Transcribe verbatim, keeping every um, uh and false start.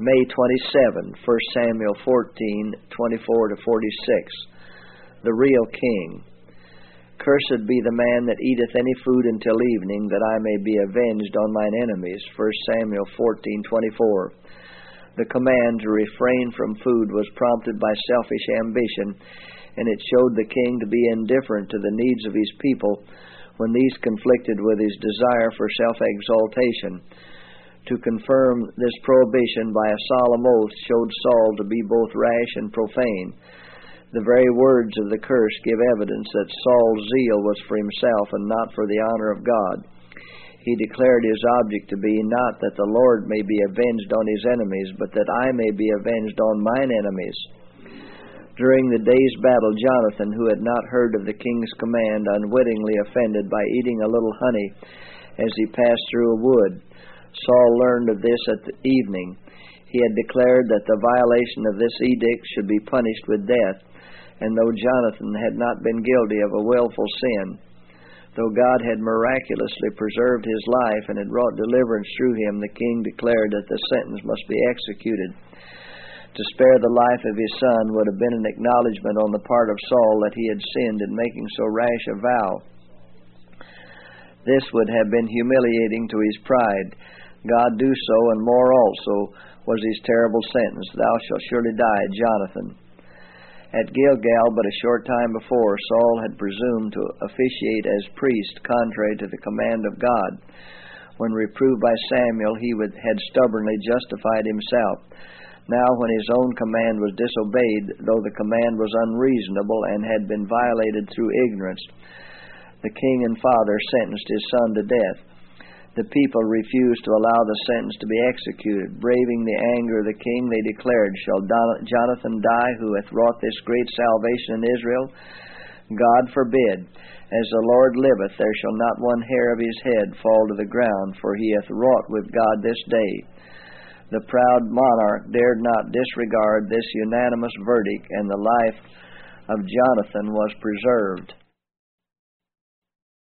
May twenty-seventh, First Samuel fourteen, twenty-four to forty-six. The real king. Cursed be the man that eateth any food until evening, that I may be avenged on mine enemies. First Samuel fourteen, twenty-four. The command to refrain from food was prompted by selfish ambition, and it showed the king to be indifferent to the needs of his people when these conflicted with his desire for self-exaltation. To confirm this prohibition by a solemn oath showed Saul to be both rash and profane. The very words of the curse give evidence that Saul's zeal was for himself and not for the honor of God. He declared his object to be not that the Lord may be avenged on his enemies, but that I may be avenged on mine enemies. During the day's battle, Jonathan, who had not heard of the king's command, unwittingly offended by eating a little honey as he passed through a wood. Saul learned of this at the evening. He had declared that the violation of this edict should be punished with death, and though Jonathan had not been guilty of a willful sin, though God had miraculously preserved his life and had wrought deliverance through him, the king declared that the sentence must be executed. To spare the life of his son would have been an acknowledgment on the part of Saul that he had sinned in making so rash a vow. This would have been humiliating to his pride. God do so, and more also, was his terrible sentence, Thou shalt surely die, Jonathan. At Gilgal, but a short time before, Saul had presumed to officiate as priest, contrary to the command of God. When reproved by Samuel, he would, had stubbornly justified himself. Now, when his own command was disobeyed, though the command was unreasonable and had been violated through ignorance, the king and father sentenced his son to death. The people refused to allow the sentence to be executed. Braving the anger of the king, they declared, Shall Jonathan die, who hath wrought this great salvation in Israel? God forbid. As the Lord liveth, there shall not one hair of his head fall to the ground, for he hath wrought with God this day. The proud monarch dared not disregard this unanimous verdict, and the life of Jonathan was preserved.